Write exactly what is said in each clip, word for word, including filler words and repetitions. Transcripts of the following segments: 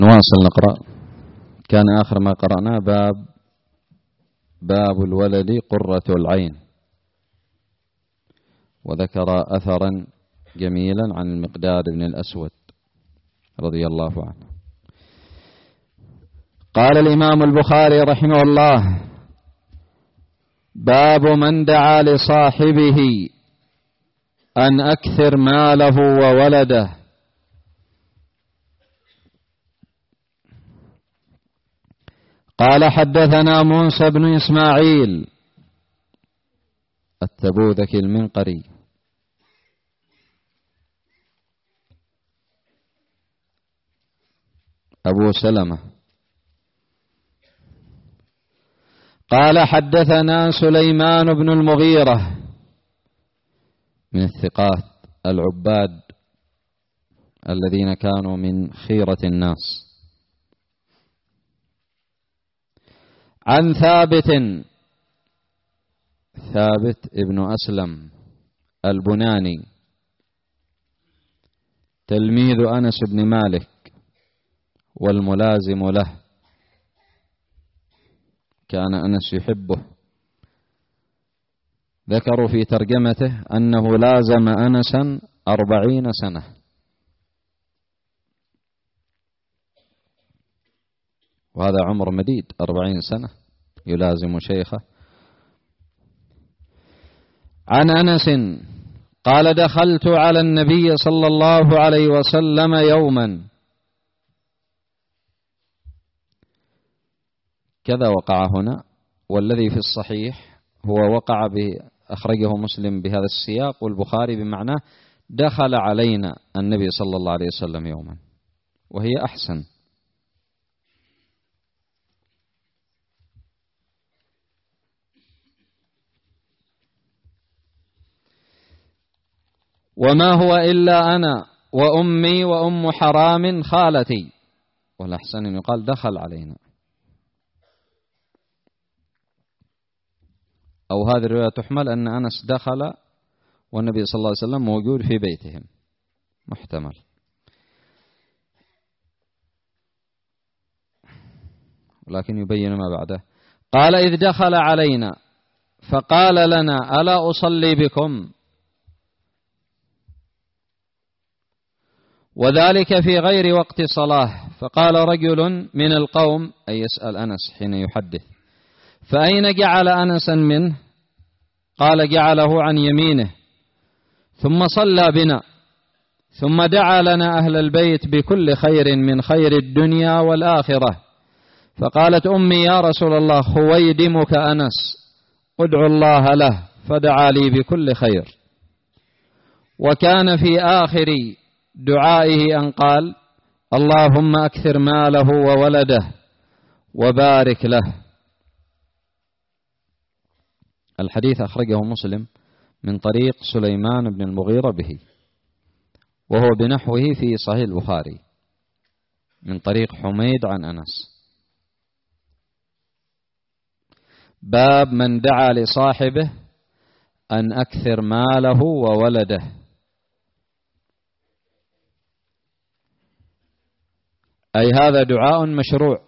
نواصل نقرأ. كان آخر ما قرأنا باب باب الولد قرة العين، وذكر أثرا جميلا عن المقداد بن الأسود رضي الله عنه. قال الإمام البخاري رحمه الله: باب من دعا لصاحبه أن أكثر ماله وولده. قال: حدثنا موسى بن إسماعيل التبوذكي المنقري أبو سلمة. قال: حدثنا سليمان بن المغيرة من الثقات العباد الذين كانوا من خيرة الناس، عن ثابت ثابت ابن أسلم البناني تلميذ أنس بن مالك والملازم له، كان أنس يحبه. ذكروا في ترجمته أنه لازم أنسا أربعين سنة، وهذا عمر مديد، أربعين سنة يلازم شيخه. عن أنس قال: دخلت على النبي صلى الله عليه وسلم يوما، كذا وقع هنا، والذي في الصحيح هو وقع أخرجه مسلم بهذا السياق، والبخاري بمعناه دخل علينا النبي صلى الله عليه وسلم يوما، وهي أحسن. وما هو إلا أنا وأمي وأم حرام خالتي، والأحسن أن يقال دخل علينا، أو هذه الرواية تحمل أن أنس دخل والنبي صلى الله عليه وسلم موجود في بيتهم، محتمل. ولكن يبين ما بعده. قال: إذ دخل علينا فقال لنا: ألا أصلي بكم؟ وذلك في غير وقت صلاة. فقال رجل من القوم، أي يسأل أنس حين يحدث: فأين جعل أنسا منه؟ قال: جعله عن يمينه، ثم صلى بنا، ثم دعا لنا أهل البيت بكل خير من خير الدنيا والآخرة. فقالت أمي: يا رسول الله، خويدمك أنس، ادعو الله له. فدعا لي بكل خير. وكان في آخر دعائه أن قال: اللهم أكثر ماله وولده وبارك له. الحديث أخرجه مسلم من طريق سليمان بن المغيرة به، وهو بنحوه في صحيح البخاري من طريق حميد عن أنس. باب من دعا لصاحبه أن أكثر ماله وولده. أي هذا دعاء مشروع،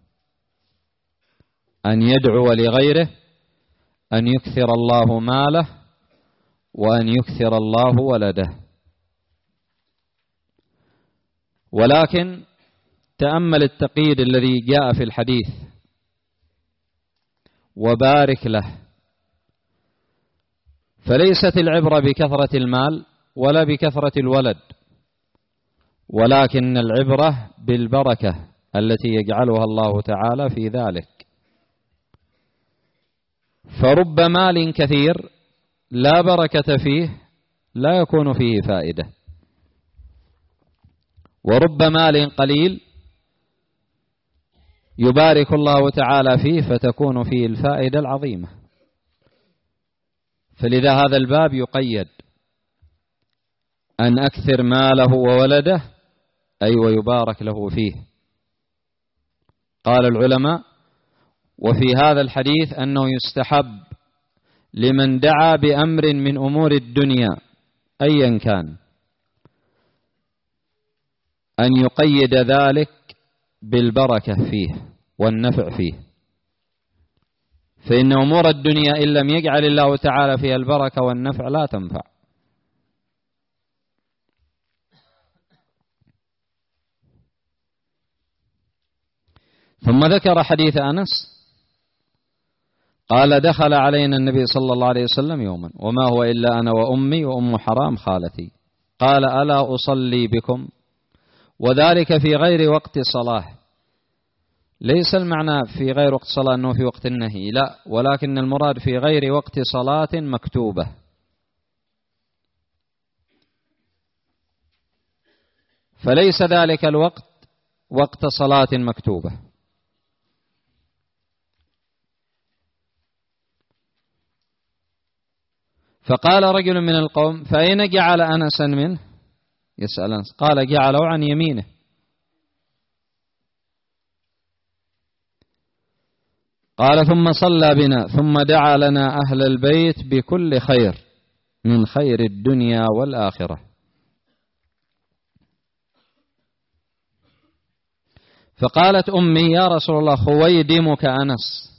أن يدعو لغيره أن يكثر الله ماله وأن يكثر الله ولده. ولكن تأمل التقييد الذي جاء في الحديث: وبارك له. فليست العبرة بكثرة المال ولا بكثرة الولد، ولكن العبرة بالبركة التي يجعلها الله تعالى في ذلك. فرب مال كثير لا بركة فيه لا يكون فيه فائدة، ورب مال قليل يبارك الله تعالى فيه فتكون فيه الفائدة العظيمة. فلذا هذا الباب يقيد أن أكثر ماله وولده، أي ويبارك له فيه. قال العلماء: وفي هذا الحديث أنه يستحب لمن دعا بأمر من أمور الدنيا أيا كان أن يقيد ذلك بالبركة فيه والنفع فيه، فإن أمور الدنيا إن لم يجعل الله تعالى فيها البركة والنفع لا تنفع. ثم ذكر حديث أنس قال دخل علينا النبي صلى الله عليه وسلم يوما وما هو إلا أنا وأمي وأم حرام خالتي، قال ألا أصلي بكم؟ وذلك في غير وقت صلاة. ليس المعنى في غير وقت صلاة أنه في وقت النهي، لا، ولكن المراد في غير وقت صلاة مكتوبة. فليس ذلك الوقت وقت صلاة مكتوبة. فقال رجل من القوم فأين جعل أنسا منه؟ يسأل أنس، قال جعله عن يمينه. قال ثم صلى بنا ثم دعا لنا أهل البيت بكل خير من خير الدنيا والآخرة. فقالت أمي يا رسول الله خويدمك أنس.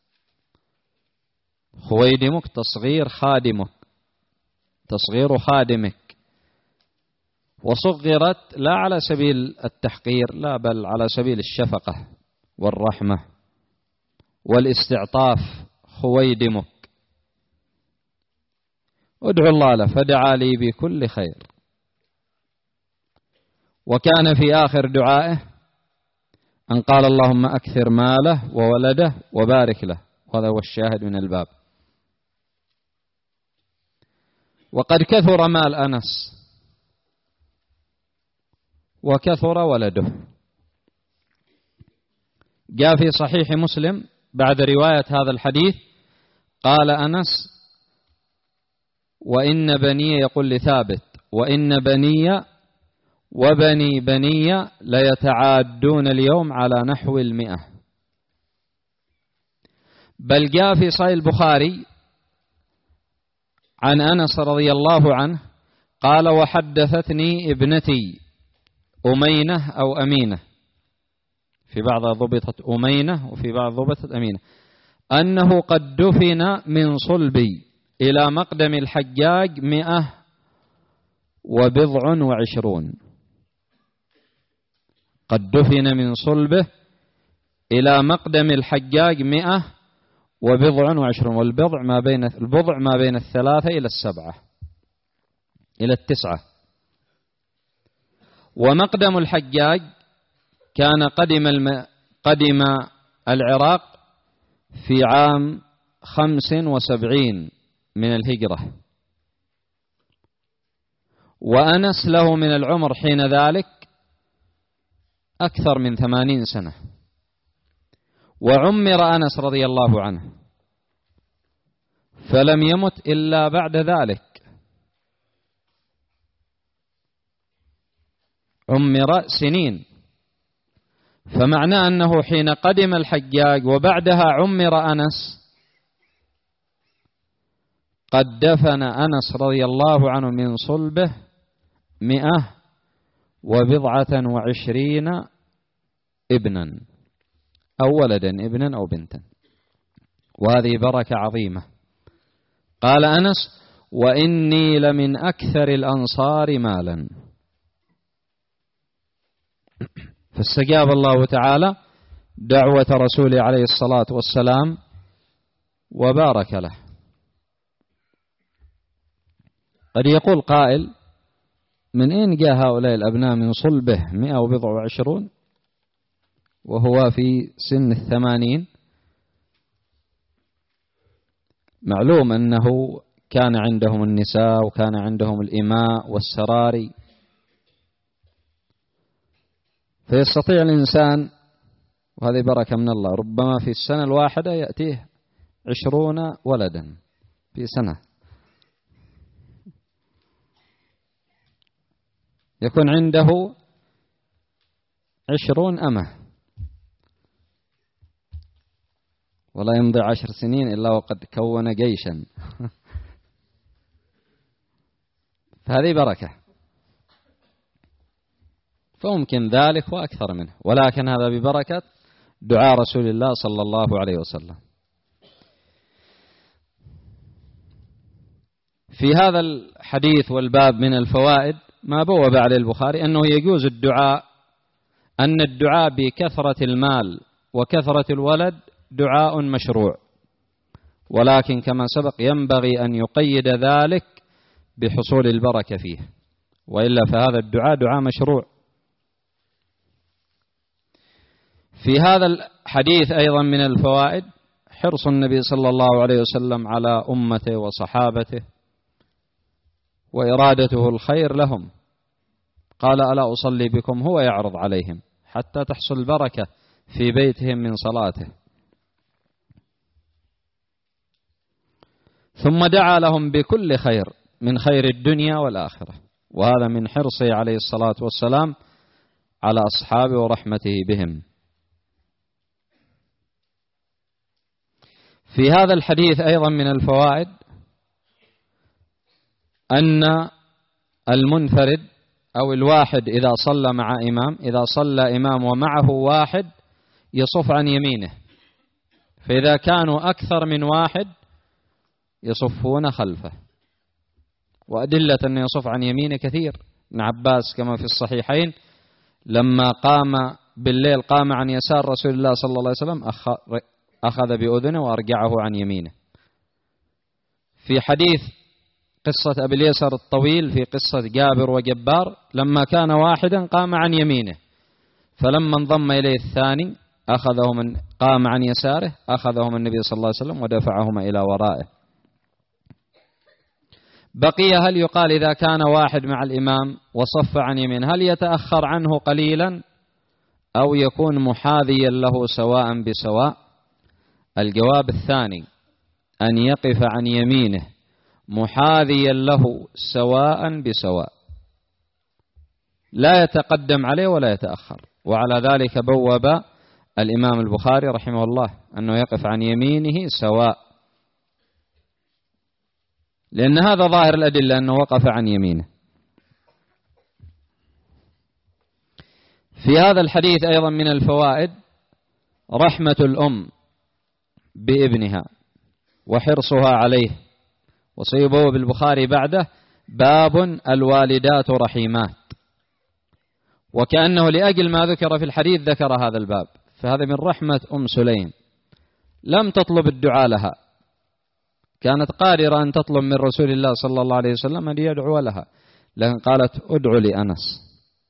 خويدمك تصغير خادمك، تصغير خادمك، وصغرت لا على سبيل التحقير، لا، بل على سبيل الشفقة والرحمة والاستعطاف. خويدمك، ادعو الله له، فدعا لي بكل خير. وكان في آخر دعائه أن قال اللهم أكثر ماله وولده وبارك له، وهذا هو الشاهد من الباب. وقد كثر مال أنس وكثر ولده. جاء في صحيح مسلم بعد رواية هذا الحديث قال أنس وإن بني، يقول لثابت، وإن بني وبني بني ليتعادون اليوم على نحو المئة. بل جاء في صحيح البخاري عن أنس رضي الله عنه قال وحدثتني ابنتي أمينة أو أمينة، في بعض ضبطت أمينة وفي بعض ضبطت أمينة، أنه قد دفن من صلبي إلى مقدم الحجاج مئة وبضع وعشرون. قد دفن من صلبه إلى مقدم الحجاج مئة وبضع وعشرون، والبضع ما بين البضع ما بين الثلاثة إلى السبعة إلى التسعة. ومقدم الحجاج كان قدم الم... قدم العراق في عام خمس وسبعين من الهجرة، وأنس له من العمر حين ذلك أكثر من ثمانين سنة، وعمر أنس رضي الله عنه فلم يمت إلا بعد ذلك، عمر سنين. فمعنى أنه حين قدم الحجاج وبعدها عمر أنس قد دفن أنس رضي الله عنه من صلبه مئة وبضعة وعشرين ابنا أو ولدا، ابنا أو بنتا، وهذه بركة عظيمة. قال أنس وإني لمن أكثر الأنصار مالا. فاستجاب الله تعالى دعوة رسوله عليه الصلاة والسلام وبارك له. قد يقول قائل من أين جاء هؤلاء الأبناء من صلبه مئة وبضع وعشرون وهو في سن الثمانين؟ معلوم أنه كان عندهم النساء وكان عندهم الإماء والسراري، فيستطيع الإنسان، وهذه بركة من الله، ربما في السنة الواحدة يأتيه عشرون ولدا في سنة، يكون عنده عشرون أمة، ولا يمضي عشر سنين إلا وقد كون جيشا. فهذه بركة. فممكن ذلك وأكثر منه، ولكن هذا ببركة دعاء رسول الله صلى الله عليه وسلم. في هذا الحديث والباب من الفوائد ما بوب عليه البخاري أنه يجوز الدعاء، أن الدعاء بكثرة المال وكثرة الولد دعاء مشروع، ولكن كما سبق ينبغي أن يقيد ذلك بحصول البركة فيه، وإلا فهذا الدعاء دعاء مشروع. في هذا الحديث أيضا من الفوائد حرص النبي صلى الله عليه وسلم على أمته وصحابته وإرادته الخير لهم، قال ألا أصلي بكم، هو يعرض عليهم حتى تحصل البركة في بيتهم من صلاته. ثم دعا لهم بكل خير من خير الدنيا والآخرة، وهذا من حرصه عليه الصلاة والسلام على أصحابه ورحمته بهم. في هذا الحديث أيضا من الفوائد أن المنفرد أو الواحد إذا صلى مع إمام، إذا صلى إمام ومعه واحد يصف عن يمينه، فإذا كانوا أكثر من واحد يصفون خلفه. وأدلة أن يصف عن يمينه كثير. ابن عباس كما في الصحيحين لما قام بالليل قام عن يسار رسول الله صلى الله عليه وسلم أخذ بأذنه وأرجعه عن يمينه. في حديث قصة أبي اليسر الطويل في قصة جابر وجبار لما كان واحدا قام عن يمينه، فلما انضم إليه الثاني أخذه من قام عن يساره أخذهم النبي صلى الله عليه وسلم ودفعهما إلى ورائه. بقي هل يقال إذا كان واحد مع الإمام وصف عن يمين هل يتأخر عنه قليلا أو يكون محاذيا له سواء بسواء؟ الجواب الثاني، أن يقف عن يمينه محاذيا له سواء بسواء، لا يتقدم عليه ولا يتأخر. وعلى ذلك بوب الإمام البخاري رحمه الله أنه يقف عن يمينه سواء، لأن هذا ظاهر الأدلة أنه وقف عن يمينه. في هذا الحديث أيضا من الفوائد رحمة الأم بابنها وحرصها عليه، وسيبوب البخاري بعده باب الوالدات رحيمات، وكأنه لأجل ما ذكر في الحديث ذكر هذا الباب. فهذا من رحمة أم سليم، لم تطلب الدعاء لها، كانت قادرة أن تطلب من رسول الله صلى الله عليه وسلم أن يدعو لها، لكن قالت ادعو لأنس.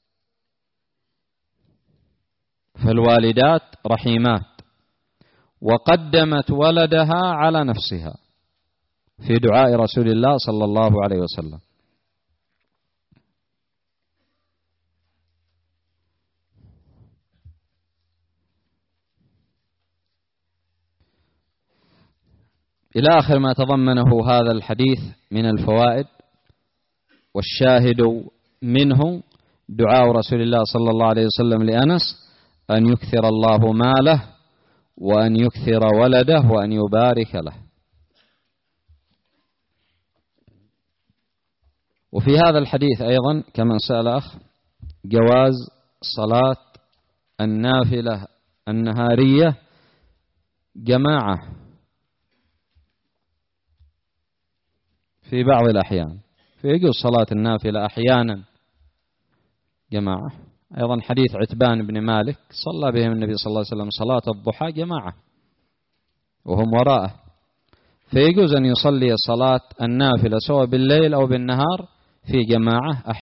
فالوالدات رحيمات، وقدمت ولدها على نفسها في دعاء رسول الله صلى الله عليه وسلم. إلى آخر ما تضمنه هذا الحديث من الفوائد. والشاهد منه دعاء رسول الله صلى الله عليه وسلم لأنس أن يكثر الله ماله وأن يكثر ولده وأن يبارك له. وفي هذا الحديث أيضا كما سأل أخ جواز صلاة النافلة النهارية جماعة في بعض الأحيان، فيجوز صلاة النافلة أحيانا جماعة. أيضا حديث عتبان بن مالك صلى بهم النبي صلى الله عليه وسلم صلاة الضحى جماعة وهم وراءه، فيجوز أن يصلي صلاة النافلة سواء بالليل أو بالنهار في جماعة